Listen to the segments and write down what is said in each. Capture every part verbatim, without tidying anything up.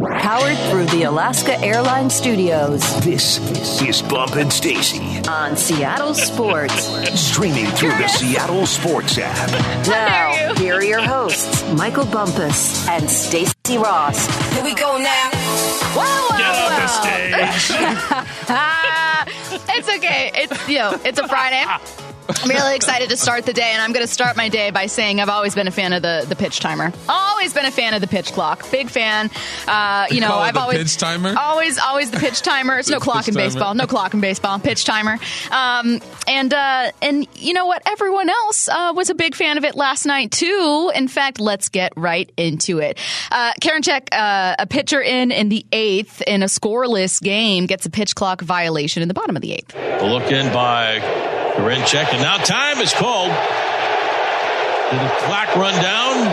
Powered through the Alaska Airlines Studios. This is Bump and Stacy on Seattle Sports. Streaming through the Seattle Sports app. Now, here are your hosts, Michael Bumpus and Stacy Ross. Here we go now. Whoa, whoa, Get off whoa. the stage. It's okay. It's, you know, it's a Friday. I'm really excited to start the day, and I'm going to start my day by saying I've always been a fan of the, the pitch timer. Always been a fan of the pitch clock. Big fan. Uh, you know, Call it I've the always pitch timer? Always, always the pitch timer. It's no clock in timer. baseball. No clock in baseball. Pitch timer. Um, and uh, and you know what? Everyone else uh, was a big fan of it last night too. In fact, let's get right into it. Uh, Karinchak, uh, a pitcher in in the eighth in a scoreless game, gets a pitch clock violation in the bottom of the eighth. A look in by Karinchak, and now time is called. Did the clock run down?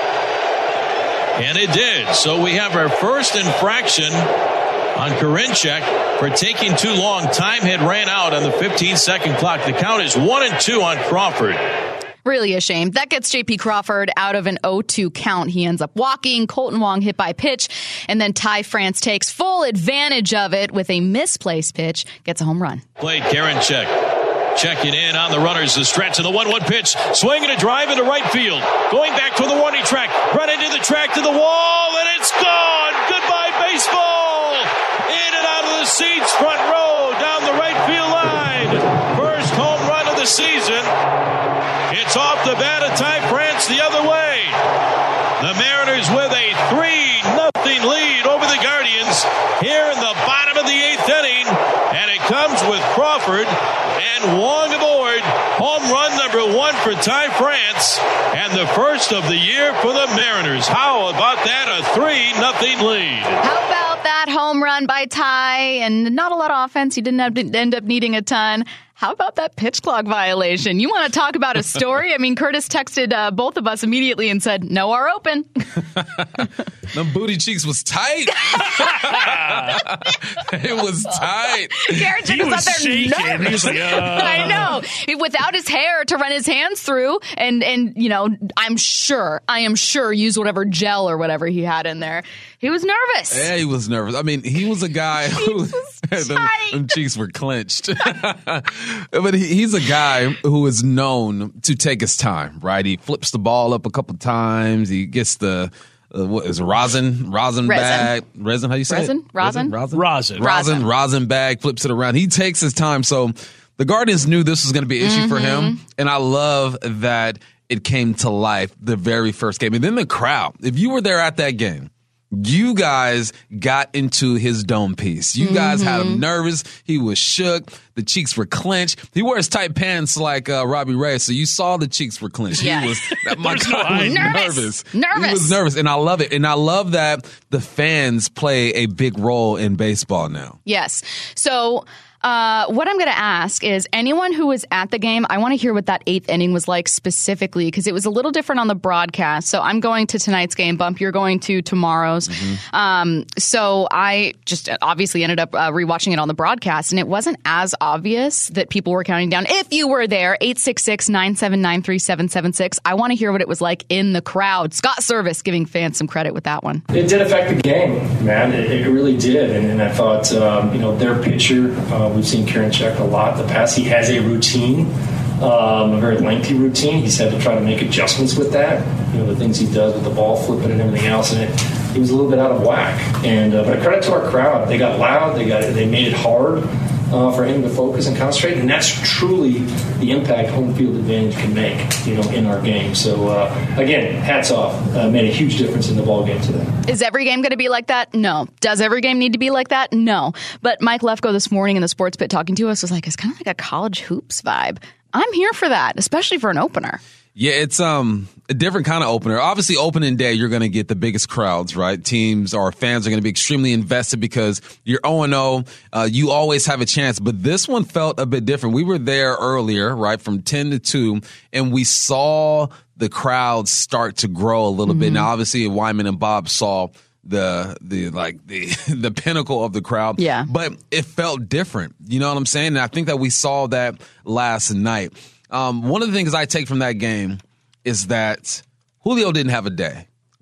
And it did. So we have our first infraction on Karinchak for taking too long. Time had ran out on the fifteen-second clock. The count is one and two on Crawford. Really a shame. That gets J P Crawford out of an oh two count. He ends up walking. Colton Wong hit by pitch. And then Ty France takes full advantage of it with a misplaced pitch. Gets a home run. Played Karinchak. Checking in on the runners, the stretch of the one one pitch, swinging a drive into right field, going back to the warning track, run into the track to the wall, and it's gone. Goodbye, baseball. In and out of the seats, front row, down the right field line. First home run of the season. It's off the bat of Ty France the other way. The Mariners with a three nothing lead over the Guardians here in the bottom of the eighth inning, and it comes with Crawford and Wong aboard. Home run number one for Ty France, and the first of the year for the Mariners. How about that? A three nothing lead. How about that home run by Ty? And not a lot of offense. He didn't have to end up needing a ton. How about that pitch clock violation? You want to talk about a story? I mean, Curtis texted uh, both of us immediately and said, no are open. Them booty cheeks was tight. It was tight. Karinchak He was, was out there shaking. nervous. He was like, uh. I know. Without his hair to run his hands through, and, and you know, I'm sure, I am sure, use whatever gel or whatever he had in there. He was nervous. Yeah, he was nervous. I mean, he was a guy who them, tight. them cheeks were clenched. But he, he's a guy who is known to take his time, right? He flips the ball up a couple times. He gets the uh, what is it, rosin, rosin Resin. bag, resin. How you say Resin? it? Rosin? rosin, Rosin. rosin, Rosin. rosin bag. Flips it around. He takes his time. So the Guardians knew this was going to be an issue Mm-hmm. for him, and I love that it came to life the very first game, and then the crowd. If you were there at that game, you guys got into his dome piece. You guys Mm-hmm. had him nervous. He was shook. The cheeks were clenched. He wears tight pants like uh, Robbie Ray, so you saw the cheeks were clenched. Yeah. He was, that, my There's no God, was hiding. nervous. Nervous. Nervous. He was nervous, and I love it. And I love that the fans play a big role in baseball now. Yes. So uh, what I'm going to ask is anyone who was at the game, I want to hear what that eighth inning was like specifically, because it was a little different on the broadcast. So I'm going to tonight's game. Bump, you're going to tomorrow's. Mm-hmm. Um, so I just obviously ended up uh, rewatching it on the broadcast, and it wasn't as obvious that people were counting down. If you were there, eight six six, nine seven nine, three seven seven six. I want to hear what it was like in the crowd. Scott Service giving fans some credit with that one. It did affect the game, man. It, it really did. And, and I thought, um, you know, their pitcher, uh, we've seen Karinchak a lot in the past. He has a routine, um, a very lengthy routine. He's had to try to make adjustments with that, you know, the things he does with the ball flipping and everything else. And it, he was a little bit out of whack. And uh, but credit to our crowd. They got loud. They got they made it hard uh, for him to focus and concentrate. And that's truly the impact home field advantage can make, you know, in our game. So uh, again, hats off. Uh, made a huge difference in the ball game today. Is every game going to be like that? No. Does every game need to be like that? No. But Mike Lefko this morning in the Sports Pit talking to us was like, it's kind of like a college hoops vibe. I'm here for that, especially for an opener. Yeah, it's um a different kind of opener. Obviously, opening day, you're going to get the biggest crowds, right? Teams or fans are going to be extremely invested because you're oh and oh. Uh, you always have a chance. But this one felt a bit different. We were there earlier, right, from ten to two, and we saw the crowds start to grow a little mm-hmm. bit. Now, obviously, Wyman and Bob saw the the like the the pinnacle of the crowd. Yeah. But it felt different. You know what I'm saying? And I think that we saw that last night. Um, one of the things I take from that game is that Julio didn't have a day,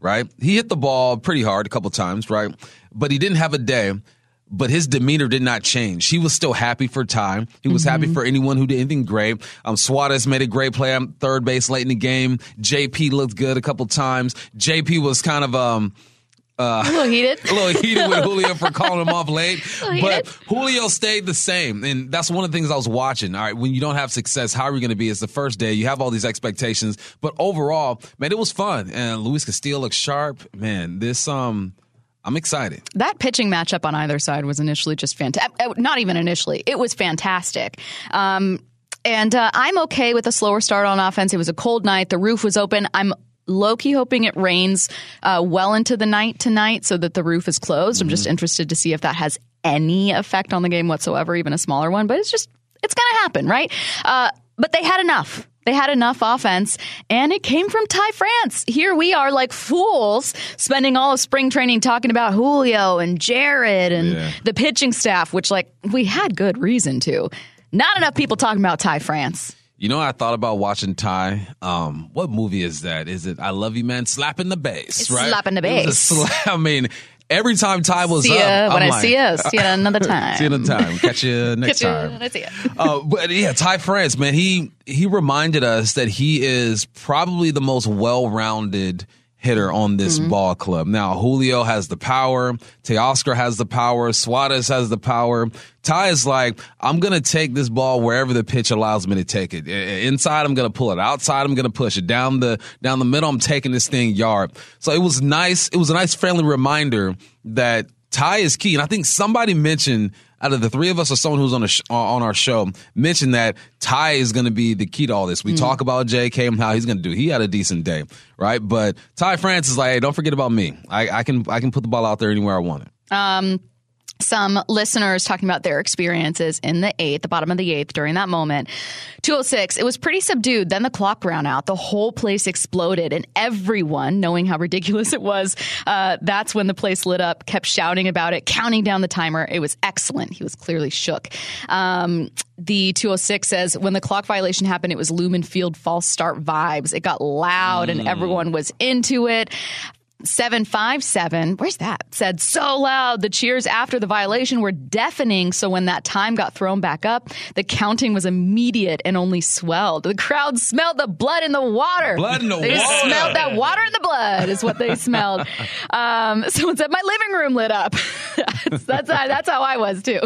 right? He hit the ball pretty hard a couple times, right? But he didn't have a day. But his demeanor did not change. He was still happy for Ty. He was mm-hmm. happy for anyone who did anything great. Um, Suarez made a great play on third base late in the game. J P looked good a couple times. J P was kind of um, uh, a little heated, a little heated with Julio for calling him off late. But Julio stayed the same, and that's one of the things I was watching. All right, when you don't have success, how are you going to be? It's the first day. You have all these expectations, but overall, man, it was fun. And Luis Castillo looked sharp. Man, this um. I'm excited. That pitching matchup on either side was initially just fantastic. Not even initially. It was fantastic. Um, and uh, I'm okay with a slower start on offense. It was a cold night. The roof was open. I'm low-key hoping it rains uh, well into the night tonight so that the roof is closed. Mm-hmm. I'm just interested to see if that has any effect on the game whatsoever, even a smaller one. But it's just, it's going to happen, right? Uh, but they had enough. They had enough offense, and it came from Ty France. Here we are like fools spending all of spring training talking about Julio and Jared and yeah. the pitching staff, which, like, we had good reason to. Not enough people talking about Ty France. You know, I thought about watching Ty. Um, what movie is that? Is it I Love You, Man? Slapping the Bass, it's right? Slapping the Bass. Slap, I mean, every time Ty was see ya, up, when I'm I like, see you, see you another time. see you another time. Catch you next Catch time. You when I see you. uh, but yeah, Ty France, man, he he reminded us that he is probably the most well-rounded hitter on this mm-hmm. ball club. Now, Julio has the power. Teoscar has the power. Suarez has the power. Ty is like, I'm going to take this ball wherever the pitch allows me to take it. Inside, I'm going to pull it. Outside, I'm going to push it. Down the down the middle, I'm taking this thing yard. So it was nice. It was a nice, friendly reminder that Ty is key. And I think somebody mentioned, out of the three of us or someone who's on a sh- on our show, mentioned that Ty is going to be the key to all this. We mm. talk about J K and how he's going to do. He had a decent day, right? But Ty France is like, hey, don't forget about me. I, I can I can put the ball out there anywhere I want it. Um. Some listeners talking about their experiences in the eighth, the bottom of the eighth during that moment. two oh six, it was pretty subdued. Then the clock ran out. The whole place exploded. And everyone, knowing how ridiculous it was, uh, that's when the place lit up, kept shouting about it, counting down the timer. It was excellent. He was clearly shook. Um, the two oh six says, when the clock violation happened, it was Lumen Field false start vibes. It got loud mm. and everyone was into it. seven five seven, where's that? Said so loud. The cheers after the violation were deafening. So when that time got thrown back up, the counting was immediate and only swelled. The crowd smelled the blood in the water. Blood in the they water. They smelled that water in the blood is what they smelled. Um, someone said my living room lit up. that's, that's, how, that's how I was too.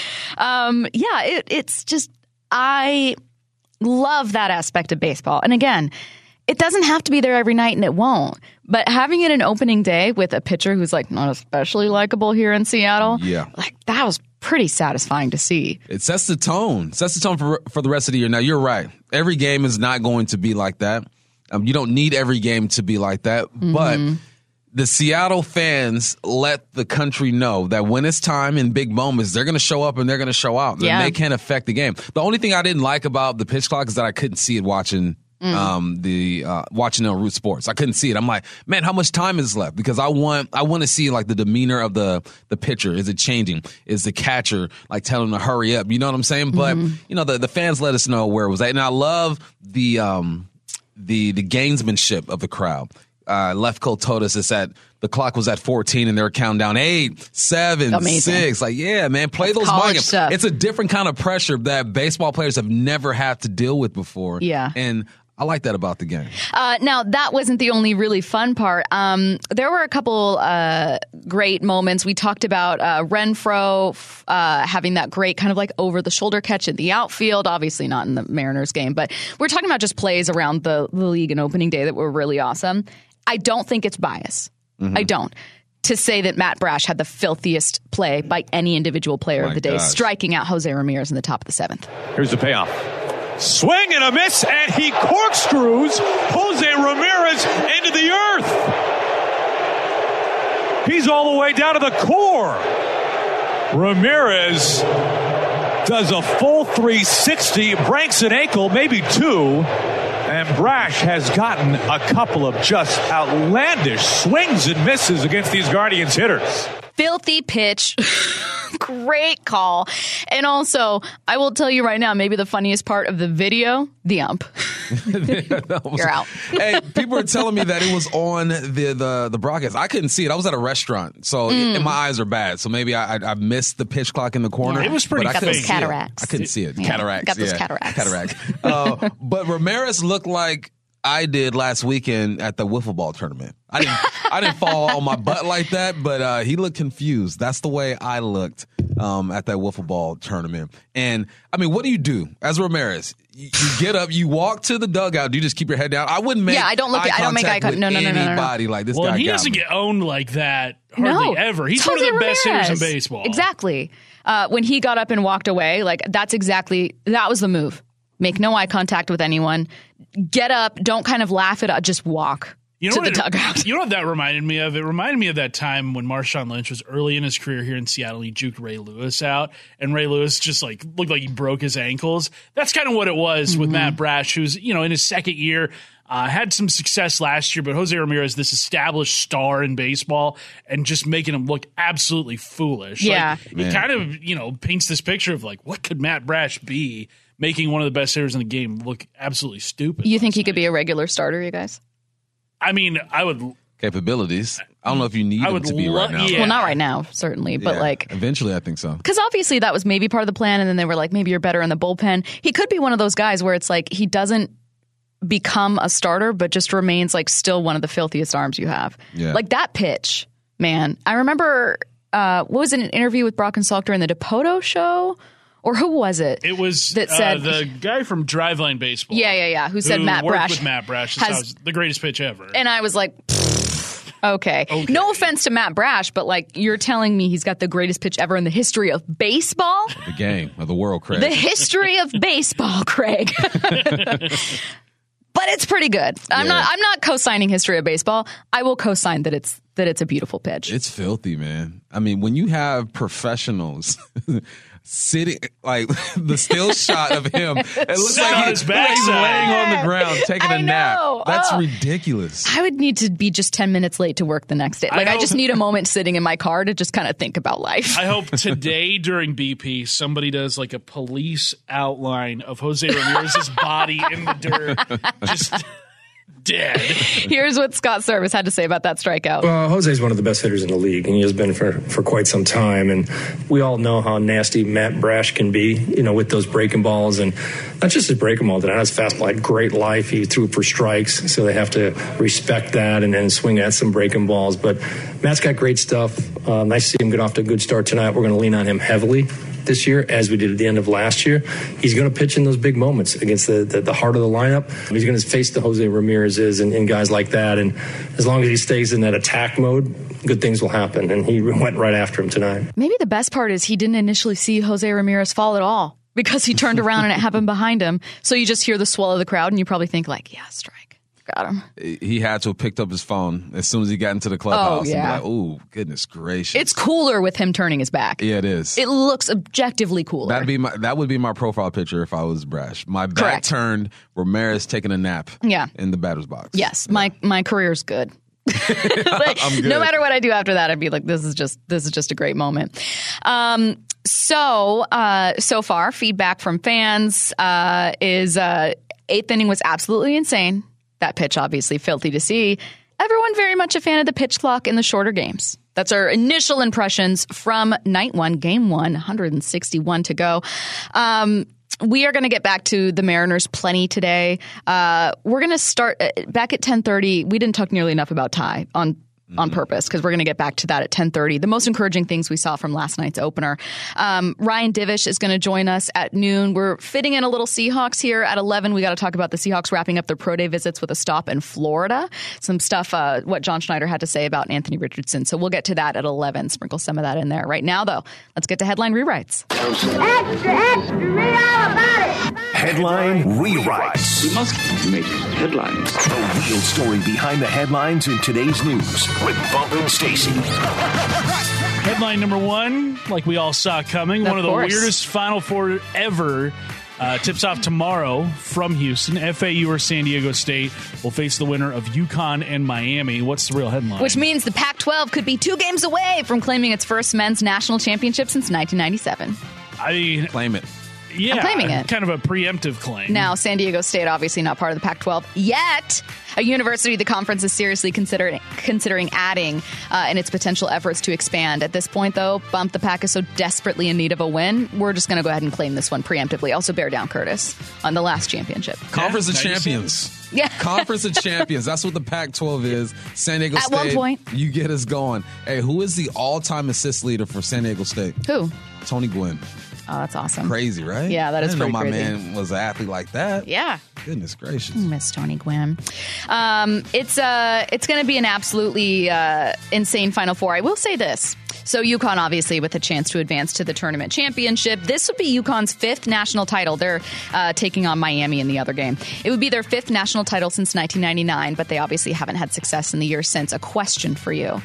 Um, yeah, it, it's just, I love that aspect of baseball. And again, it doesn't have to be there every night, and it won't. But having it an opening day with a pitcher who's like not especially likable here in Seattle, yeah, like that was pretty satisfying to see. It sets the tone. It sets the tone for for the rest of the year. Now, you're right. Every game is not going to be like that. Um, you don't need every game to be like that. Mm-hmm. But the Seattle fans let the country know that when it's time in big moments, they're going to show up and they're going to show out. Yeah. And they can't affect the game. The only thing I didn't like about the pitch clock is that I couldn't see it watching Mm. Um, the uh, watching on Root Sports. I couldn't see it. I'm like, man, how much time is left? Because I want I want to see like the demeanor of the the pitcher. Is it changing? Is the catcher like telling him to hurry up? You know what I'm saying? But mm-hmm. you know, the, the fans let us know where it was at, and I love the um the the gamesmanship of the crowd. Uh, Lefko told us it's at the clock was at fourteen and they were counting down eight, seven, Amazing. six. Like, yeah, man, play That's those college games. stuff. It's a different kind of pressure that baseball players have never had to deal with before. Yeah, and I like that about the game. Uh, now, that wasn't the only really fun part. Um, there were a couple uh, great moments. We talked about uh, Renfroe uh, having that great kind of like over-the-shoulder catch in the outfield. Obviously not in the Mariners game, but we're talking about just plays around the, the league and opening day that were really awesome. I don't think it's bias. Mm-hmm. I don't. To say that Matt Brash had the filthiest play by any individual player My of the day, gosh. striking out Jose Ramirez in the top of the seventh. Here's the payoff. Swing and a miss, and he corkscrews Jose Ramirez into the earth. He's all the way down to the core. Ramirez does a full three sixty, breaks an ankle, maybe two, and Brash has gotten a couple of just outlandish swings and misses against these Guardians hitters. Filthy pitch. Great call. And also, I will tell you right now, maybe the funniest part of the video, the ump. was, You're out. Hey, people were telling me that it was on the, the, the broadcast. I couldn't see it. I was at a restaurant, so mm. and my eyes are bad. So maybe I, I, I missed the pitch clock in the corner. Yeah, it was pretty but fake. I Got those cataracts. I couldn't see it. Yeah, Cataracts. got those yeah. cataracts. Cataracts. Uh, but Ramirez looked like I did last weekend at the wiffle ball tournament. I didn't I didn't fall on my butt like that, but uh, he looked confused. That's the way I looked um, at that wiffle ball tournament. And, I mean, what do you do as Ramirez? You, you get up, you walk to the dugout. Do you just keep your head down? I wouldn't make Yeah, I don't look. eye I don't make eye contact contact. No, with no, no, no, no, no. anybody like this well, guy he got doesn't me. get owned like that hardly No. ever. He's It's one of Jose the best hitters Ramirez. in baseball. Exactly. Uh, when he got up and walked away, like that's exactly, that was the move. Make no eye contact with anyone. Get up. Don't kind of laugh it up. Just walk You know to what the it- dugout. You know what that reminded me of? It reminded me of that time when Marshawn Lynch was early in his career here in Seattle. He juked Ray Lewis out, and Ray Lewis just like looked like he broke his ankles. That's kind of what it was with Mm-hmm. Matt Brash, who's you know in his second year. Uh, had some success last year, but Jose Ramirez, this established star in baseball, and just making him look absolutely foolish. Yeah. Like, it kind of, you know, paints this picture of like, what could Matt Brash be, making one of the best hitters in the game look absolutely stupid. You think last he could night. be a regular starter, you guys? I mean, I would. Capabilities. I don't know if you need I him would to be lo- right now. yeah. Well, not right now, certainly, but Yeah, like, eventually I think so. because obviously that was maybe part of the plan, and then they were like, maybe you're better in the bullpen. He could be one of those guys where it's like he doesn't become a starter, but just remains like still one of the filthiest arms you have. Yeah. Like that pitch, man. I remember, uh, what was it, an interview with Brock and Salk during the DePoto show? Or who was it? It was that said, uh, the guy from Driveline Baseball. Yeah, yeah, yeah. Who said who Matt worked Brash with Matt Brash. This has- was the greatest pitch ever. and I was like, pfft, okay. Okay. No offense to Matt Brash, but like you're telling me he's got the greatest pitch ever in the history of baseball? The game of the world, Craig. The history of baseball, Craig. But it's pretty good. I'm Yeah. not I'm not co-signing history of baseball. I will co-sign that it's that it's a beautiful pitch. It's filthy, man. I mean, when you have professionals sitting, like the still shot of him, it looks Sitting on like, he, his look like he's backside. laying on the ground taking a I nap. know. That's Oh. ridiculous. I would need to be just ten minutes late to work the next day. Like I, hope- just need a moment sitting in my car to just kind of think about life. I hope today during B P somebody does like a police outline of Jose Ramirez's body in the dirt, just dead. Here's what Scott Service had to say about that strikeout. Well, Jose's one of the best hitters in the league, and he has been for, for quite some time. And we all know how nasty Matt Brash can be, you know, with those breaking balls. And not just his breaking ball, that his fastball had great life. He threw for strikes, so they have to respect that and then swing at some breaking balls. But Matt's got great stuff. Uh, nice to see him get off to a good start tonight. We're going to lean on him heavily this year, as we did at the end of last year. He's going to pitch in those big moments against the, the, the heart of the lineup. He's going to face the Jose Ramirez's and, and guys like that. And as long as he stays in that attack mode, good things will happen. And he went right after him tonight. Maybe the best part is he didn't initially see Jose Ramirez fall at all because he turned around and it happened behind him. So you just hear the swell of the crowd and you probably think like, yeah, strike. Got him. He had to have picked up his phone as soon as he got into the clubhouse. Oh, yeah. And be like, ooh, goodness gracious. It's cooler with him turning his back. Yeah, it is. It looks objectively cooler. That'd be my, that would be my profile picture if I was Brash. My back Correct. turned, Ramirez taking a nap Yeah. in the batter's box. Yes, my my career's good. Like, I'm good. no matter what I do after that, I'd be like, this is just this is just a great moment. Um, so uh, so far, feedback from fans uh, is uh, eighth inning was absolutely insane. That pitch, obviously, filthy to see. Everyone very much a fan of the pitch clock in the shorter games. That's our initial impressions from night one, game one, one hundred sixty-one to go. Um, we are going to get back to the Mariners plenty today. Uh, we're going to start uh, back at ten thirty. We didn't talk nearly enough about Ty on on purpose because we're going to get back to that at ten thirty. The most encouraging things we saw from last night's opener. Um, Ryan Divish is going to join us at noon. We're fitting in a little Seahawks here at eleven. We got to talk about the Seahawks wrapping up their pro day visits with a stop in Florida. Some stuff, uh, what John Schneider had to say about Anthony Richardson. So we'll get to that at eleven. Sprinkle some of that in there. Right now, though, let's get to headline rewrites. Extra, extra, read all about it. Headline rewrites. We must make headlines. The real story behind the headlines in today's news with Bump and Stacy. Headline number one, like we all saw coming, Of one of the course. weirdest Final Four ever Uh, tips off tomorrow from Houston. F A U or San Diego State will face the winner of UConn and Miami. What's the real headline? Which means the Pac twelve could be two games away from claiming its first men's national championship since nineteen ninety-seven. I mean, claim it. Yeah, I'm claiming it. Kind of a preemptive claim. Now, San Diego State, obviously not part of the Pac twelve yet. A university the conference is seriously considering considering adding uh, in its potential efforts to expand. At this point, though, Bump the Pac is so desperately in need of a win, we're just going to go ahead and claim this one preemptively. Also, bear down Curtis on the last championship. Conference Yeah, of Champions. Yeah. Conference of Champions. That's what the Pac twelve is. San Diego At State. one point. You get us going. Hey, who is the all-time assist leader for San Diego State? Who? Tony Gwynn. Oh, that's awesome. Crazy, right? Yeah, that is I didn't pretty know my crazy. man was an athlete like that. Yeah. Goodness gracious. Miss Tony Gwynn. Um, it's uh, it's going to be an absolutely uh, insane Final Four. I will say this. So UConn, obviously, with a chance to advance to the tournament championship. This would be UConn's fifth national title. They're uh, taking on Miami in the other game. It would be their fifth national title since nineteen ninety-nine, but they obviously haven't had success in the years since. A question for you.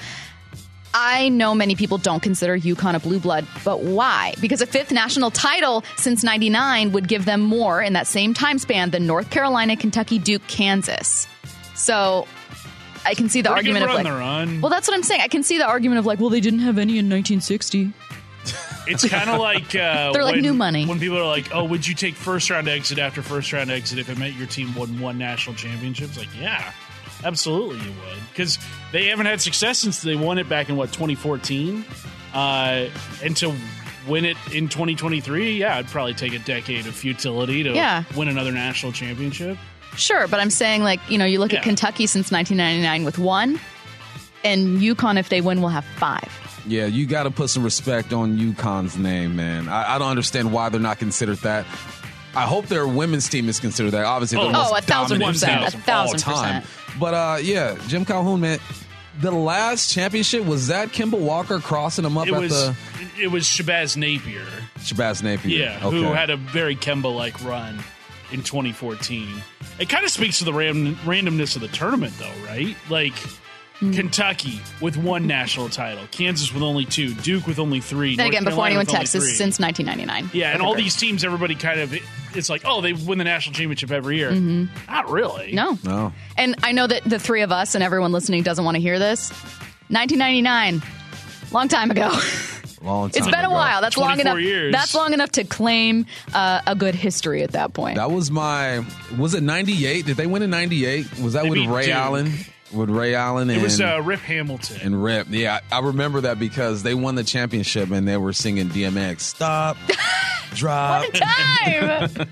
I know many people don't consider UConn a blue blood, but why? Because a fifth national title since ninety-nine would give them more in that same time span than North Carolina, Kentucky, Duke, Kansas. So I can see the Pretty good argument of run like, they're on. well, that's what I'm saying. I can see the argument of like, well, they didn't have any in nineteen sixty. It's kind of like uh, They're like when, new money. When people are like, "Oh, would you take first round exit after first round exit if it meant your team won one national championship?" It's like, yeah, absolutely, you would, because they haven't had success since they won it back in what twenty fourteen, uh, and to win it in twenty twenty-three, yeah, I'd probably take a decade of futility to Yeah. win another national championship. Sure, but I'm saying like, you know, you look Yeah. at Kentucky since nineteen ninety-nine with one, and UConn, if they win, will have five. Yeah, you got to put some respect on UConn's name, man. I, I don't understand why they're not considered that. I hope their women's team is considered that. Obviously, Oh, the most oh, a thousand dominant percent, team a of thousand all time. percent. But uh, yeah, Jim Calhoun, man, the last championship, was that Kimball Walker crossing them up It at was the it was Shabazz Napier, Shabazz Napier? yeah, okay. who had a very Kemba-like run in twenty fourteen. It kind of speaks to the ram- randomness of the tournament, though, right? Like Kentucky with one national title, Kansas with only two, Duke with only three. Then North again, before Carolina anyone with only Texas three. since nineteen ninety-nine. Yeah, and all these teams, everybody kind of, it's like, oh, they win the national championship every year. Not really. No. No. And I know that the three of us and everyone listening doesn't want to hear this. nineteen ninety-nine, long time ago. Long time It's been a ago. while. That's long twenty-four enough. years. That's long enough to claim uh, a good history at that point. That was my, was it ninety-eight? Did they win in ninety-eight? Was that They with beat Ray Duke. Allen? With Ray Allen and, It was uh, Rip Hamilton. and Rip. Yeah, I remember that because they won the championship and they were singing D M X. Stop, drop. What a time!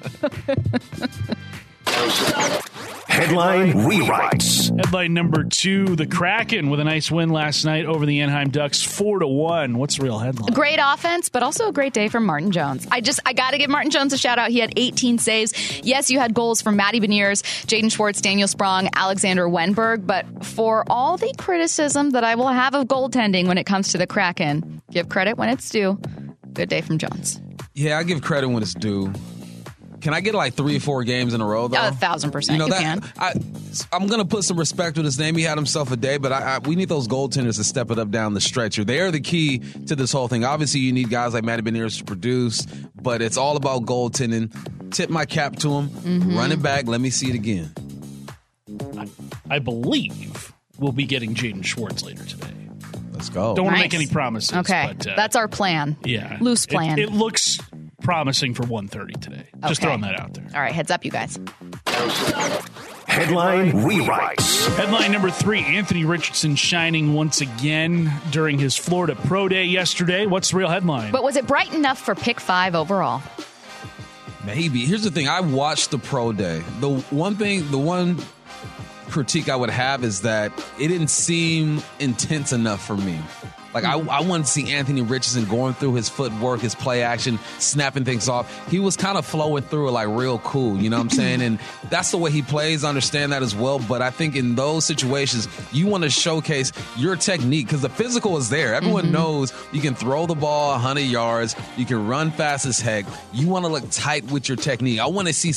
Headline rewrites. Headline number two: the Kraken with a nice win last night over the Anaheim Ducks, four to one. What's the real headline? Great offense, but also a great day from Martin Jones. I just, I got to give Martin Jones a shout out. He had eighteen saves. Yes, you had goals from Matty Beniers, Jaden Schwartz, Daniel Sprong, Alexander Wenberg. But for all the criticism that I will have of goaltending when it comes to the Kraken, give credit when it's due. Good day from Jones. Yeah, I give credit when it's due. Can I get like three or four games in a row, though? A thousand percent. You know You that can. I, I'm going to put some respect with his name. He had himself a day, but I, I, we need those goaltenders to step it up down the stretch. They are the key to this whole thing. Obviously, you need guys like Matty Beniers to produce, but it's all about goaltending. Tip my cap to him. Mm-hmm. Run it back. Let me see it again. I, I believe we'll be getting Jaden Schwartz later today. Let's go. Don't want to Nice. make any promises. Okay, but, uh, that's our plan. yeah, Loose It- plan. It, looks promising for one thirty today. Just Okay. throwing that out there. All right, heads up, you guys. Headline rewrites. Headline number three: Anthony Richardson shining once again during his Florida Pro Day yesterday. What's the real headline? But was it bright enough for pick five overall? Maybe. Here's the thing. I watched the pro day. The one thing, the one critique I would have is that it didn't seem intense enough for me. Like, I, I wanted to see Anthony Richardson going through his footwork, his play action, snapping things off. He was kind of flowing through it like real cool, you know what I'm saying? And that's the way he plays. I understand that as well. But I think in those situations, you want to showcase your technique because the physical is there. Everyone knows you can throw the ball one hundred yards. You can run fast as heck. You want to look tight with your technique. I want to see some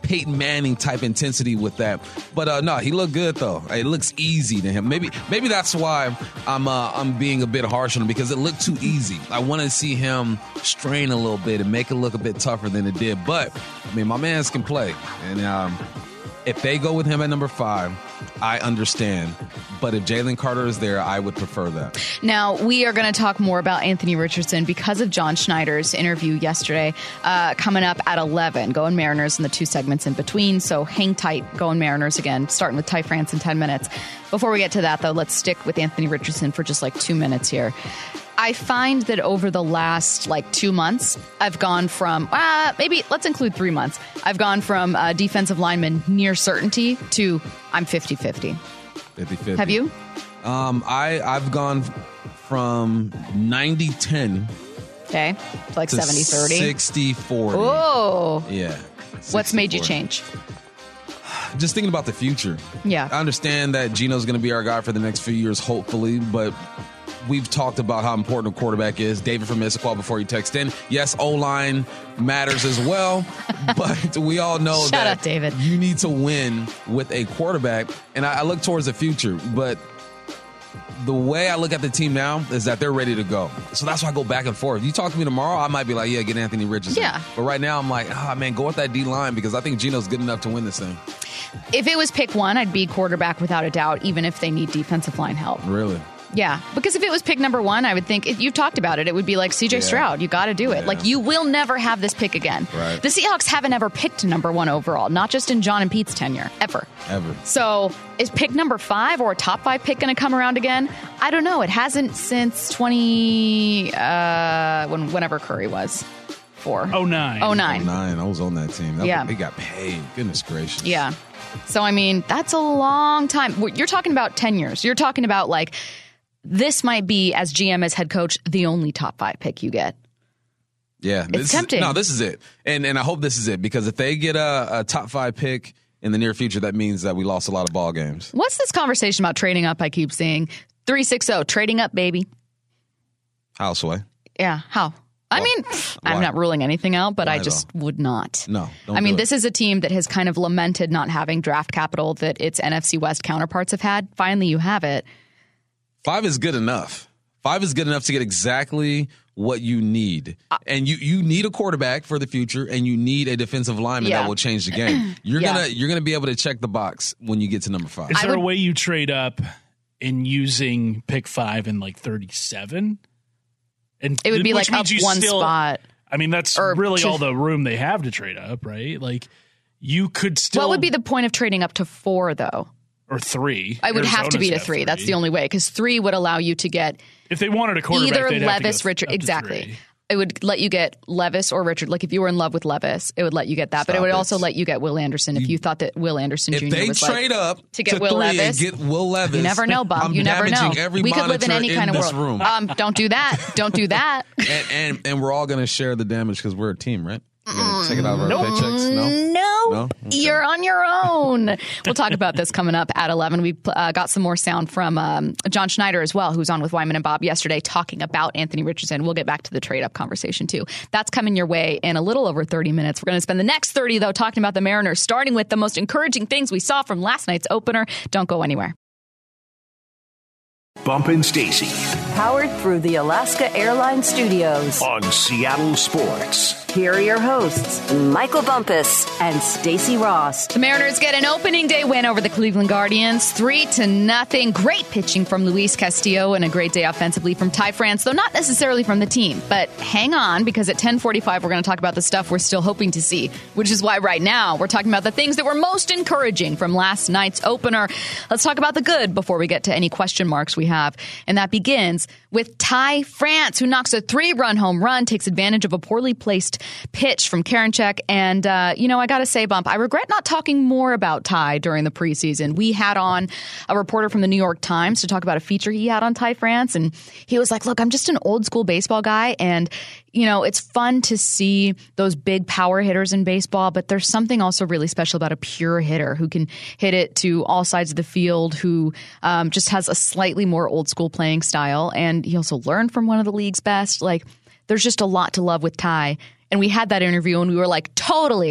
Peyton Manning type intensity with that. But uh, no, he looked good though. It looks easy to him. Maybe maybe that's why I'm uh, I'm being a bit harsh on him, because it looked too easy. I want to see him strain a little bit and make it look a bit tougher than it did. But I mean, my mans can play, and um, if they go with him at number five, I understand. But if Jalen Carter is there, I would prefer that. Now, we are going to talk more about Anthony Richardson because of John Schneider's interview yesterday, uh, coming up at eleven. Going Mariners in the two segments in between. So hang tight, going Mariners again, starting with Ty France in ten minutes. Before we get to that, though, let's stick with Anthony Richardson for just like two minutes here. I find that over the last like two months, I've gone from, uh, maybe let's include three months. I've gone from uh, defensive lineman near certainty to I'm fifty-fifty. fifty-fifty. Have you? Um, I, I've gone from ninety ten. Okay. Like seventy thirty. sixty forty. Oh. Yeah. What's made you change? Just thinking about the future. Yeah. I understand that Geno's going to be our guy for the next few years, hopefully, but we've talked about how important a quarterback is. David from Issaquah, before you text in. Yes, O-line matters as well, but we all know Shut that up, David. you need to win with a quarterback. And I, I look towards the future, but the way I look at the team now is that they're ready to go. So that's why I go back and forth. You talk to me tomorrow, I might be like, yeah, get Anthony Richardson. Yeah. But right now I'm like, ah, oh, man, go with that D-line, because I think Geno's good enough to win this thing. If it was pick one, I'd be quarterback without a doubt, even if they need defensive line help. Really? Yeah, because if it was pick number one, I would think, if you've talked about it, it would be like C J Yeah. Stroud. You got to do it. Yeah. Like, you will never have this pick again. Right. The Seahawks haven't ever picked number one overall, not just in John and Pete's tenure, ever. Ever. So is pick number five or a top five pick going to come around again? I don't know. It hasn't since twenty, uh, when, whenever Curry was. Four. Oh, nine. Oh, nine. Oh, nine. I was on that team. That Yeah. was, he got paid. Goodness gracious. Yeah. So, I mean, that's a long time. You're talking about ten years. You're talking about, like, this might be, as G M, as head coach, the only top five pick you get. Yeah. It's this tempting. Is, no, this is it. And and I hope this is it, because if they get a, a top five pick in the near future, that means that we lost a lot of ball games. What's this conversation about trading up I keep seeing? three sixty, trading up, baby. Houseway. Yeah, how? I Well, mean, pff, I'm why? not ruling anything out, but Why I just would not. No, don't I mean, do it. this is a team that has kind of lamented not having draft capital that its N F C West counterparts have had. Finally, you have it. Five is good enough. Five is good enough to get exactly what you need. And you, you need a quarterback for the future, and you need a defensive lineman Yeah. that will change the game. You're Yeah. gonna you're gonna be able to check the box when you get to number five. Is I there a would- way you trade up in using pick five and like thirty-seven? And It would be which like up means you one still- spot. I mean, that's Or really to- all the room they have to trade up, right? Like, you could still. What would be the point of trading up to four, though? or three? I would have to be to Arizona's got three. That's the only way, because three would allow you to get If they wanted a quarterback, either they'd have to Levis, go Richard. up to Exactly. three. It would let you get Levis or Richard. Like, if you were in love with Levis, it would let you get that. but it Stop would it. also let you get Will Anderson if you thought that Will Anderson If Junior they was trade like, up to get Will three Levis, and get Will Levis, you never know, Bob. I'm You never know. damaging every We could live in monitor any kind of this world. room. Um, don't do that. Don't do that. and, and and we're all going to share the damage because we're a team, right? We're going to take it out of our paychecks. No, No, No? Okay. you're on your own. We'll talk about this coming up at eleven. We uh, got some more sound from um, John Schneider as well, who's on with Wyman and Bob yesterday talking about Anthony Richardson. We'll get back to the trade-up conversation, too. That's coming your way in a little over thirty minutes. We're going to spend the next thirty, though, talking about the Mariners, starting with the most encouraging things we saw from last night's opener. Don't go anywhere. Bumpin' Stacy Powered through the Alaska Airlines Studios. on Seattle Sports. Here are your hosts, Michael Bumpus and Stacy Ross. The Mariners get an opening day win over the Cleveland Guardians, three to nothing. Great pitching from Luis Castillo and a great day offensively from Ty France, though not necessarily from the team. But hang on, because at ten forty-five, we're going to talk about the stuff we're still hoping to see, which is why right now we're talking about the things that were most encouraging from last night's opener. Let's talk about the good before we get to any question marks we have. And that begins with Ty France, who knocks a three-run home run, takes advantage of a poorly placed pitch from Karinchak. And, uh, you know, I got to say, Bump, I regret not talking more about Ty during the preseason. We had on a reporter from the New York Times to talk about a feature he had on Ty France. And he was like, look, I'm just an old school baseball guy. And, you know, it's fun to see those big power hitters in baseball, but there's something also really special about a pure hitter who can hit it to all sides of the field, who um, just has a slightly more old school playing style. And he also learned from one of the league's best. Like, there's just a lot to love with Ty. And we had that interview and we were like, totally.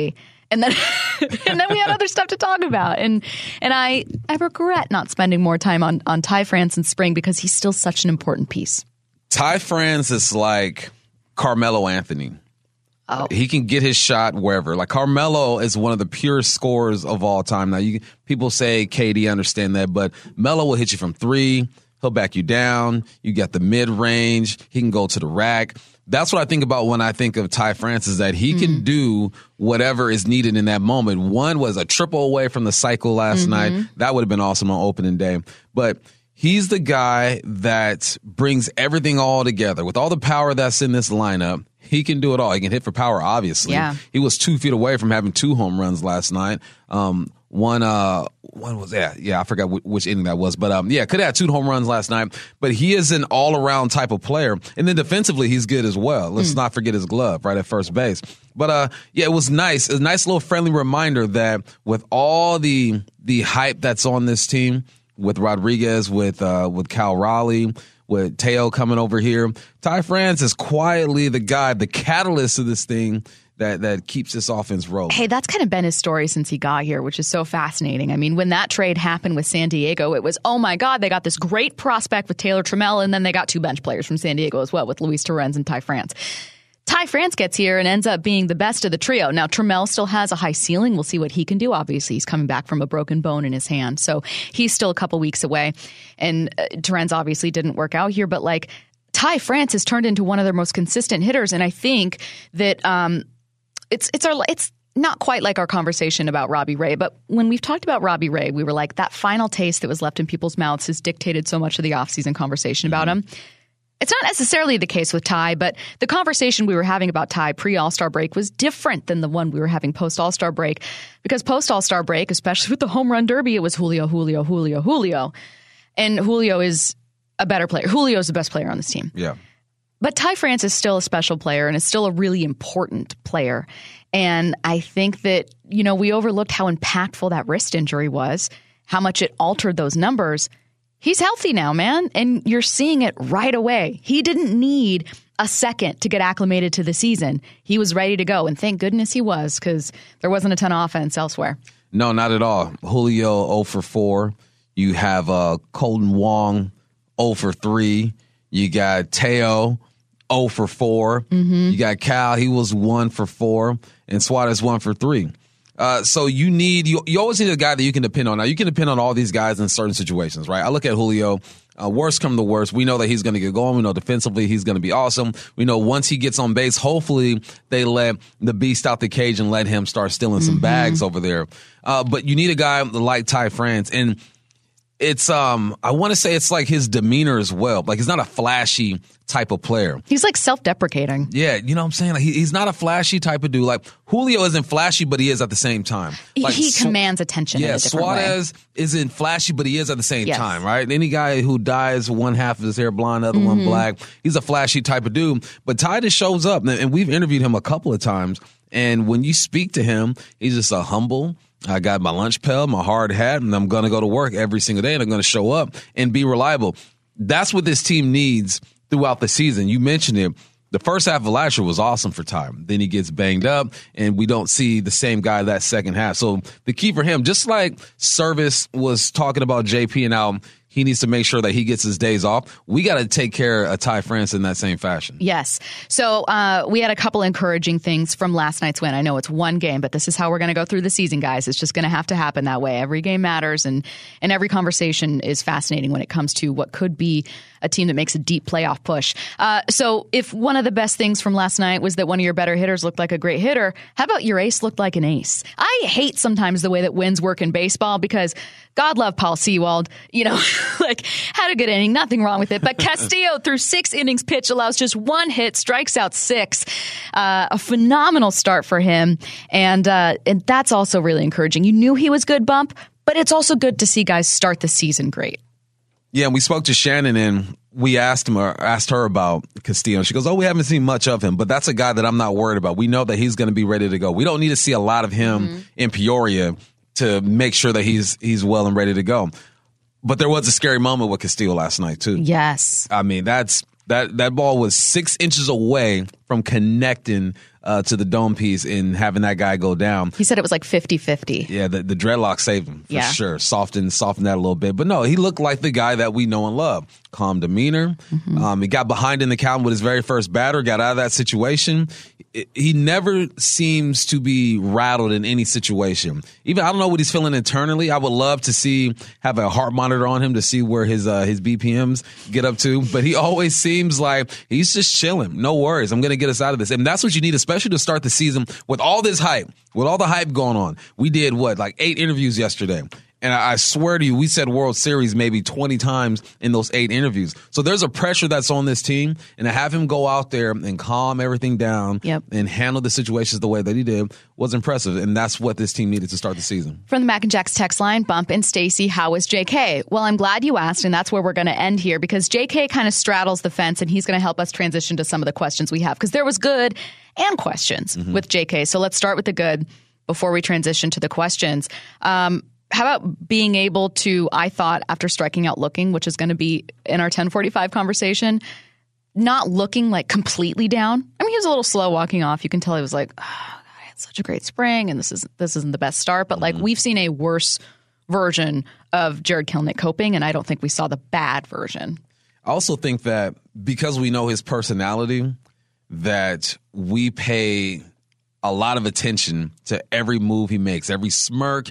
And then and then we had other stuff to talk about. And and I, I regret not spending more time on, on Ty France in spring because he's still such an important piece. Ty France is like Carmelo Anthony. Oh. He can get his shot wherever. Like Carmelo is one of the purest scorers of all time. Now, you people say K D, understand that, but Melo will hit you from three. He'll back you down. You got the mid range. He can go to the rack. That's what I think about when I think of Ty France, is that he mm-hmm. can do whatever is needed in that moment. One was a triple away from the cycle last mm-hmm. night. That would have been awesome on opening day. But he's the guy that brings everything all together. With all the power that's in this lineup, he can do it all. He can hit for power, obviously. Yeah. He was two feet away from having two home runs last night. Um, one, uh, one was that? Yeah, I forgot w- which inning that was. But, um, yeah, could have had two home runs last night. But he is an all-around type of player. And then defensively, he's good as well. Let's mm. not forget his glove right at first base. But, uh, yeah, it was nice. It was a nice little friendly reminder that with all the the hype that's on this team, with Rodriguez, with uh, with Cal Raleigh, with Teo coming over here, Ty France is quietly the guy, the catalyst of this thing that that keeps this offense rolling. Hey, that's kind of been his story since he got here, which is so fascinating. I mean, when that trade happened with San Diego, it was, oh my God, they got this great prospect with Taylor Trammell, and then they got two bench players from San Diego as well with Luis Torrens and Ty France. Ty France gets here and ends up being the best of the trio. Now, Trammell still has a high ceiling. We'll see what he can do. Obviously, he's coming back from a broken bone in his hand, so he's still a couple weeks away. And uh, Torrens obviously didn't work out here, but like Ty France has turned into one of their most consistent hitters, and I think that um, it's it's our it's not quite like our conversation about Robbie Ray, but when we've talked about Robbie Ray, we were like, that final taste that was left in people's mouths has dictated so much of the offseason conversation about him. It's not necessarily the case with Ty, but the conversation we were having about Ty pre-All-Star break was different than the one we were having post-All-Star break, because post-All-Star break, especially with the home run derby, it was Julio, Julio, Julio, Julio. And Julio is a better player. Julio is the best player on this team. Yeah. But Ty France is still a special player and is still a really important player. And I think that, you know, we overlooked how impactful that wrist injury was, how much it altered those numbers. He's healthy now, man, and you're seeing it right away. He didn't need a second to get acclimated to the season. He was ready to go, and thank goodness he was, because there wasn't a ton of offense elsewhere. No, not at all. Julio zero for four. You have uh, Colton Wong zero for three. You got Teo zero for four. Mm-hmm. You got Cal, he was one for four, and Suarez one for three. Uh, so you need you, you always need a guy that you can depend on. Now, you can depend on all these guys in certain situations, right? I look at Julio. Uh, worst come to worst, we know that he's going to get going. We know defensively he's going to be awesome. We know once he gets on base, hopefully they let the beast out the cage and let him start stealing some mm-hmm. bags over there. Uh, but you need a guy like Ty France, and it's um I want to say it's like his demeanor as well. Like, he's not a flashy type of player. He's like self-deprecating. Yeah, you know what I'm saying? Like, he, he's not a flashy type of dude. Like, Julio isn't flashy, but he is at the same time. Like, he Su- commands attention yeah, in a different Suarez way. isn't flashy, but he is at the same yes. time, right? Any guy who dyes one half of his hair blonde, the other mm-hmm. one black, he's a flashy type of dude. But Ty just shows up, and we've interviewed him a couple of times, and when you speak to him, he's just a humble, I got my lunch pail, my hard hat, and I'm going to go to work every single day, and I'm going to show up and be reliable. That's what this team needs throughout the season. You mentioned it. The first half of last year was awesome for Ty. Then he gets banged up, and we don't see the same guy that second half. So the key for him, just like Service was talking about J P and how he needs to make sure that he gets his days off, we got to take care of Ty France in that same fashion. Yes. So uh, we had a couple encouraging things from last night's win. I know it's one game, but this is how we're going to go through the season, guys. It's just going to have to happen that way. Every game matters, and, and every conversation is fascinating when it comes to what could be a team that makes a deep playoff push. Uh, so if one of the best things from last night was that one of your better hitters looked like a great hitter, how about your ace looked like an ace? I hate sometimes the way that wins work in baseball, because God love Paul Sewald, you know, like, had a good inning, nothing wrong with it. But Castillo, through six innings pitched, allows just one hit, strikes out six. Uh, a phenomenal start for him. And, uh, and that's also really encouraging. You knew he was good, Bump, but it's also good to see guys start the season great. Yeah, and we spoke to Shannon, and we asked him or asked her about Castillo. She goes, oh, we haven't seen much of him, but that's a guy that I'm not worried about. We know that he's going to be ready to go. We don't need to see a lot of him mm-hmm. in Peoria to make sure that he's he's well and ready to go. But there was a scary moment with Castillo last night, too. Yes. I mean, that's That that ball was six inches away from connecting uh, to the dome piece and having that guy go down. He said it was like fifty-fifty. Yeah, the, the dreadlock saved him for yeah. sure. Softened, softened that a little bit. But no, he looked like the guy that we know and love. Calm demeanor. Mm-hmm. Um, he got behind in the count with his very first batter, got out of that situation. He never seems to be rattled in any situation. Even I don't know what he's feeling internally. I would love to see have a heart monitor on him to see where his uh, his B P Ms get up to. But he always seems like he's just chilling. No worries. I'm going to get us out of this. And that's what you need, especially to start the season with all this hype, with all the hype going on. We did what, like eight interviews yesterday. And I swear to you, we said World Series maybe twenty times in those eight interviews. So there's a pressure that's on this team. And to have him go out there and calm everything down yep. and handle the situations the way that he did was impressive. And that's what this team needed to start the season. From the Mac and Jack's text line, Bump and Stacy, how is J K? Well, I'm glad you asked, and that's where we're going to end here because J K kind of straddles the fence, and he's going to help us transition to some of the questions we have because there was good and questions mm-hmm. with J K. So let's start with the good before we transition to the questions. Um, How about being able to, I thought, after striking out looking, which is going to be in our ten forty-five conversation, not looking like completely down. I mean, he was a little slow walking off. You can tell he was like, oh, God, I had such a great spring, and this, is, this isn't the best start. But, like, mm-hmm. we've seen a worse version of Jarred Kelenic coping, and I don't think we saw the bad version. I also think that because we know his personality, that we pay – a lot of attention to every move he makes, every smirk,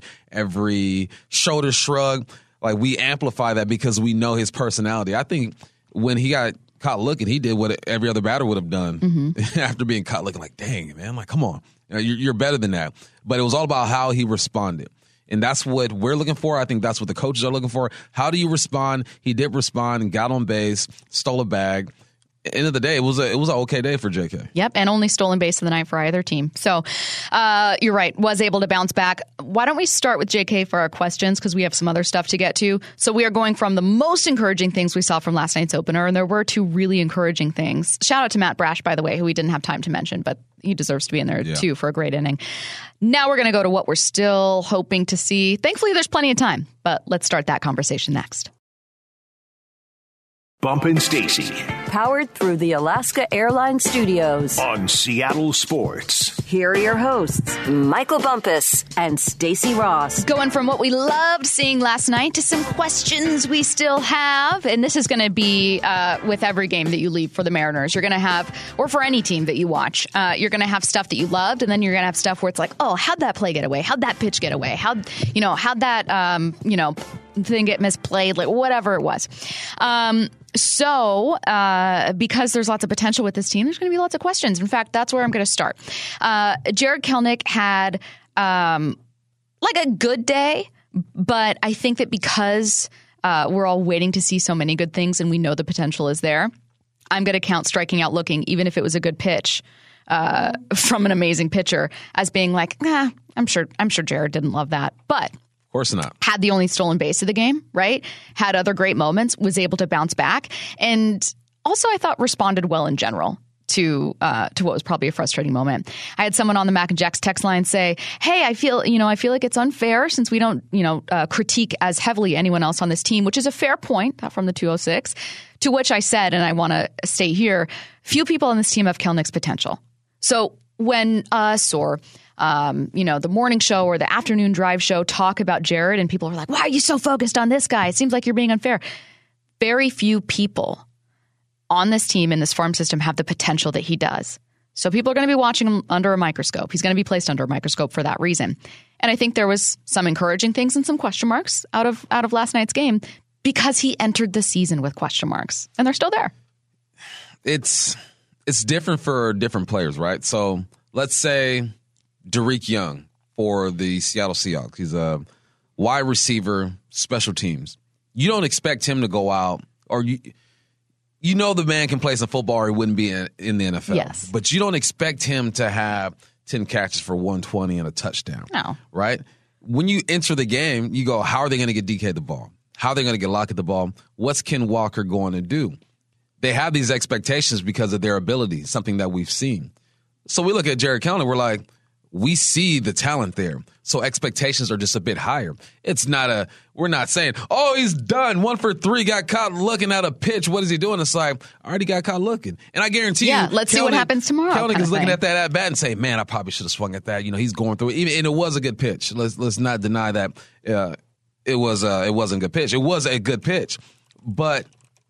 every shoulder shrug. Like, we amplify that because we know his personality. I think when he got caught looking, he did what every other batter would have done mm-hmm. after being caught looking. Like, dang, man, like, come on. You're better than that. But it was all about how he responded. And that's what we're looking for. I think that's what the coaches are looking for. How do you respond? He did respond and got on base, stole a bag. End of the day, it was a it was an okay day for J K. Yep, and only stolen base of the night for either team. So uh, you're right, was able to bounce back. Why don't we start with J K for our questions because we have some other stuff to get to. So we are going from the most encouraging things we saw from last night's opener, and there were two really encouraging things. Shout out to Matt Brash, by the way, who we didn't have time to mention, but he deserves to be in there yeah. too for a great inning. Now we're going to go to what we're still hoping to see. Thankfully, there's plenty of time, but let's start that conversation next. Bump and Stacy. Powered through the Alaska Airlines Studios. On Seattle Sports. Here are your hosts, Michael Bumpus and Stacy Ross. Going from what we loved seeing last night to some questions we still have. And this is going to be uh, with every game that you leave for the Mariners. You're going to have, or for any team that you watch, uh, you're going to have stuff that you loved. And then you're going to have stuff where it's like, oh, how'd that play get away? How'd that pitch get away? How'd, you know, how'd that, um, you know, thing get misplayed? Like whatever it was. Um, So, uh, because there's lots of potential with this team, there's going to be lots of questions. In fact, that's where I'm going to start. Uh, Jarred Kelenic had um, like a good day, but I think that because uh, we're all waiting to see so many good things and we know the potential is there, I'm going to count striking out looking, even if it was a good pitch uh, from an amazing pitcher, as being like, nah, I'm sure, I'm sure Jarred didn't love that, but. Of course not. Had the only stolen base of the game, right? Had other great moments, was able to bounce back. And also, I thought responded well in general to uh, to what was probably a frustrating moment. I had someone on the Mac and Jack's text line say, hey, I feel, you know, I feel like it's unfair since we don't, you know, uh, critique as heavily anyone else on this team, which is a fair point from the two oh six, to which I said, and I want to stay here, few people on this team have Kelnic's potential. So when us or Um, you know, the morning show or the afternoon drive show talk about Jarred and people are like, why are you so focused on this guy? It seems like you're being unfair. Very few people on this team in this farm system have the potential that he does. So people are going to be watching him under a microscope. He's going to be placed under a microscope for that reason. And I think there was some encouraging things and some question marks out of out of last night's game because he entered the season with question marks and they're still there. It's it's different for different players, right? So let's say Derek Young for the Seattle Seahawks. He's a wide receiver, special teams. You don't expect him to go out, or you you know the man can play some football or he wouldn't be in, in the N F L. Yes. But you don't expect him to have ten catches for one twenty and a touchdown. No. Right? When you enter the game, you go, how are they going to get D K the ball? How are they going to get Lockett the ball? What's Ken Walker going to do? They have these expectations because of their ability, something that we've seen. So we look at Jarred Kelenic, we're like, we see the talent there. So expectations are just a bit higher. It's not a, we're not saying, oh, he's done. One for three, got caught looking at a pitch. What is he doing? It's like, I already got caught looking. And I guarantee yeah, you. Yeah, let's Kelnick, see what happens tomorrow. Kelnick is looking thing. at that at bat and saying, man, I probably should have swung at that. You know, he's going through it. Even, and it was a good pitch. Let's, let's not deny that uh, it was uh, it wasn't a good pitch. It was a good pitch. But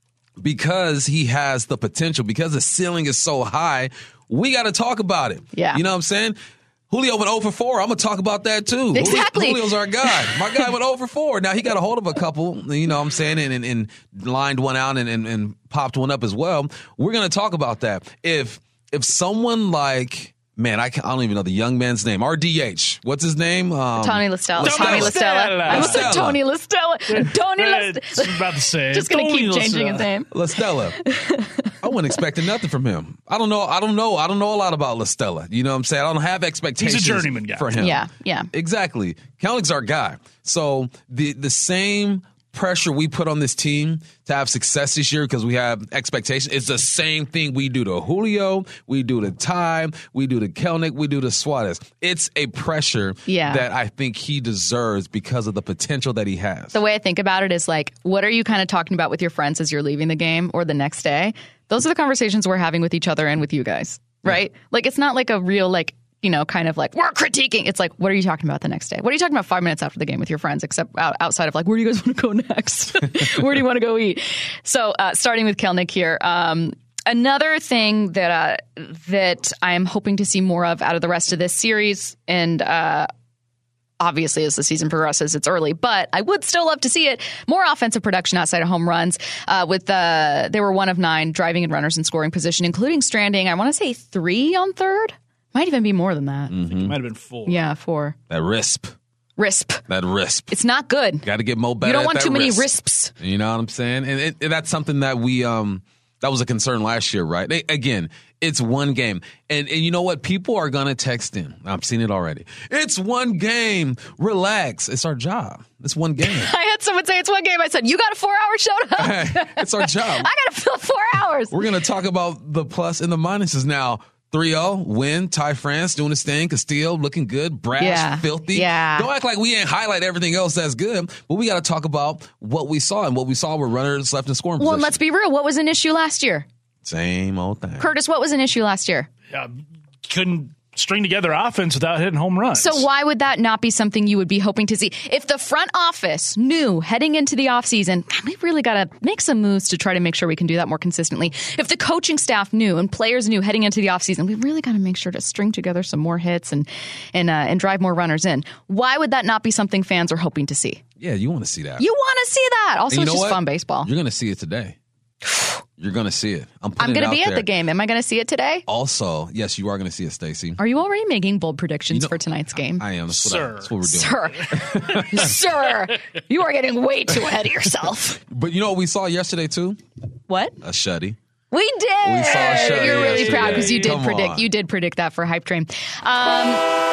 because he has the potential, because the ceiling is so high, we got to talk about it. Yeah. You know what I'm saying? Julio went oh for four. I'm going to talk about that, too. Exactly. Julio's our guy. My guy went oh for four. Now, he got a hold of a couple, you know what I'm saying, and, and, and lined one out and, and, and popped one up as well. We're going to talk about that. If if someone like, man, I, can't, I don't even know the young man's name, our D H, what's his name? Um, Tony LaStella. Tony LaStella. I was like Tony LaStella. Tony LaStella. I was about to say. Just going to keep changing LaStella. his name. LaStella. I wasn't expecting nothing from him. I don't know. I don't know. I don't know a lot about LaStella. You know what I'm saying? I don't have expectations. He's a journeyman guy. For him. Yeah, yeah. Exactly. Kelnick's our guy. So the the same pressure we put on this team to have success this year because we have expectations, it's the same thing we do to Julio, we do to Ty, we do to Kelnick, we do to Suarez. It's a pressure yeah. that I think he deserves because of the potential that he has. The way I think about it is like, what are you kind of talking about with your friends as you're leaving the game or the next day? Those are the conversations we're having with each other and with you guys, right? Yeah. Like, it's not like a real, like, you know, kind of like, we're critiquing. It's like, what are you talking about the next day? What are you talking about five minutes after the game with your friends, except out, outside of like, where do you guys want to go next? Where do you want to go eat? So uh, starting with Kelnick here. Um, another thing that uh, that I'm hoping to see more of out of the rest of this series, and uh, obviously as the season progresses, it's early, but I would still love to see it. More offensive production outside of home runs. Uh, with uh, they were one of nine driving and runners in scoring position, including stranding, I want to say three on third. Might even be more than that. Mm-hmm. It might have been four. Yeah, four. That risp. Risp. That risp. It's not good. Got to get more better. You don't at want that too many risp. risps. You know what I'm saying? And it, it, that's something that we um that was a concern last year, right? They, again, it's one game, and and you know what? People are gonna text in. I've seen it already. It's one game. Relax. It's our job. It's one game. I had someone say it's one game. I said, you got a four-hour showdown. It's our job. I got to fill four hours. We're gonna talk about the plus and the minuses now. three oh, win, Ty France doing his thing, Castillo looking good, Brash, yeah. filthy. Yeah. Don't act like we ain't highlight everything else that's good, but we got to talk about what we saw, and what we saw were runners left in scoring well, position. Well, let's be real. What was an issue last year? Same old thing. Curtis, what was an issue last year? Yeah, couldn't string together offense without hitting home runs. So why would that not be something you would be hoping to see? If the front office knew heading into the offseason, we really got to make some moves to try to make sure we can do that more consistently. If the coaching staff knew and players knew heading into the offseason, we really got to make sure to string together some more hits and and uh, and drive more runners in. Why would that not be something fans are hoping to see? Yeah, you want to see that. You want to see that. Also, it's just what? fun baseball. You're going to see it today. You're going to see it. I'm, I'm going to be there. at the game. Am I going to see it today? Also, yes, you are going to see it, Stacey. Are you already making bold predictions you know, for tonight's game? I am. That's what, Sir. I, that's what we're Sir. doing. Sir. You are getting way too ahead of yourself. But you know what we saw yesterday, too? What? A shutty. We did. We saw a shutty. You're really yesterday. proud because you did Come predict. on. You did predict that for Hype Train. Um,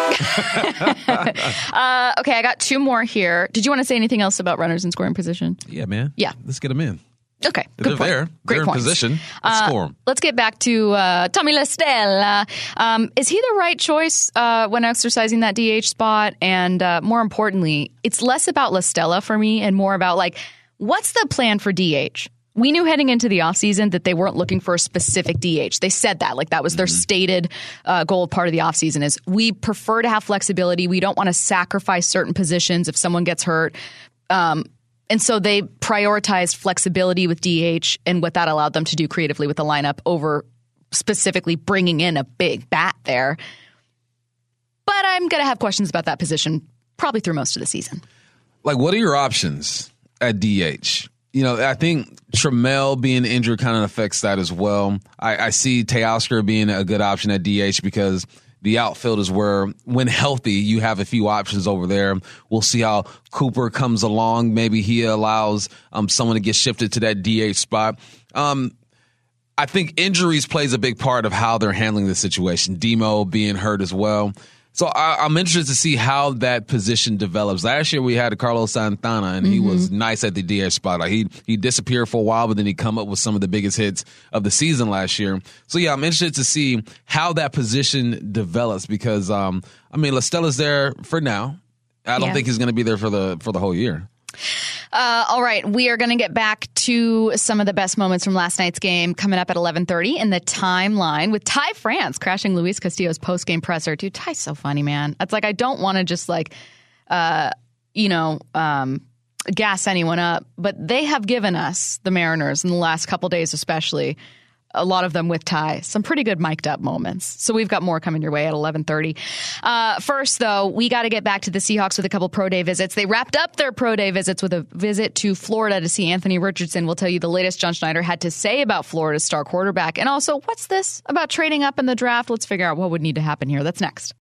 uh, okay, I got two more here. Did you want to say anything else about runners in scoring position? Yeah, man. Yeah. Let's get them in. Okay, They're good point. there. Great They're in points. position. Let's Uh, score them. Let's get back to uh, Tommy LaStella. Um, is he the right choice uh, when exercising that D H spot? And uh, more importantly, it's less about LaStella for me and more about, like, what's the plan for D H? We knew heading into the offseason that they weren't looking for a specific D H. They said that. Like, that was their mm-hmm. stated uh, goal part of the offseason is we prefer to have flexibility. We don't want to sacrifice certain positions if someone gets hurt. Um And so they prioritized flexibility with D H and what that allowed them to do creatively with the lineup over specifically bringing in a big bat there. But I'm going to have questions about that position probably through most of the season. Like, what are your options at D H? You know, I think Trammell being injured kind of affects that as well. I, I see Teoscar being a good option at D H because the outfield is where, when healthy, you have a few options over there. We'll see how Cooper comes along. Maybe he allows um, someone to get shifted to that D H spot. Um, I think injuries plays a big part of how they're handling the situation. Demo being hurt as well. So I, I'm interested to see how that position develops. Last year we had Carlos Santana, and mm-hmm. he was nice at the D H spot. Like he he disappeared for a while, but then he come up with some of the biggest hits of the season last year. So yeah, I'm interested to see how that position develops because um, I mean, La Stella's there for now. I don't yeah. think he's going to be there for the for the whole year. Uh, all right, we are going to get back to some of the best moments from last night's game coming up at eleven thirty in the timeline with Ty France crashing Luis Castillo's post-game presser. Dude, Ty's so funny, man. It's like I don't want to just like, uh, you know, um, gas anyone up, but they have given us, the Mariners, in the last couple days especially, a lot of them with Ty, some pretty good mic'd up moments. So we've got more coming your way at eleven thirty. Uh, first, though, we got to get back to the Seahawks with a couple pro day visits. They wrapped up their pro day visits with a visit to Florida to see Anthony Richardson. We'll tell you the latest John Schneider had to say about Florida's star quarterback. And also, what's this about trading up in the draft? Let's figure out what would need to happen here. That's next.